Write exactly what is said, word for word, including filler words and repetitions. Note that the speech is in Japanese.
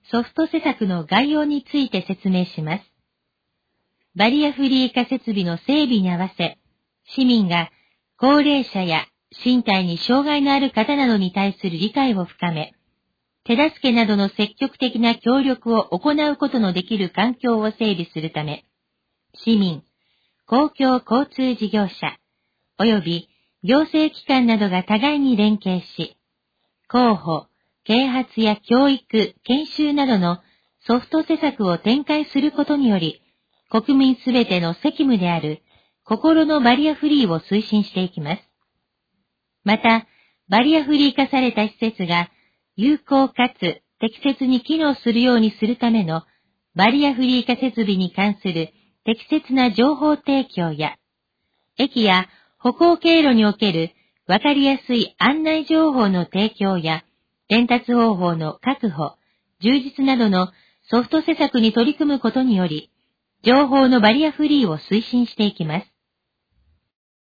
ソフト施策の概要について説明します。バリアフリー化設備の整備に合わせ、市民が高齢者や身体に障害のある方などに対する理解を深め、手助けなどの積極的な協力を行うことのできる環境を整備するため、市民、公共交通事業者、及び行政機関などが互いに連携し、広報、啓発や教育、研修などのソフト施策を展開することにより、国民すべての責務である心のバリアフリーを推進していきます。また、バリアフリー化された施設が有効かつ適切に機能するようにするためのバリアフリー化設備に関する適切な情報提供や、駅や歩行経路におけるわかりやすい案内情報の提供や、伝達方法の確保、充実などのソフト施策に取り組むことにより、情報のバリアフリーを推進していきます。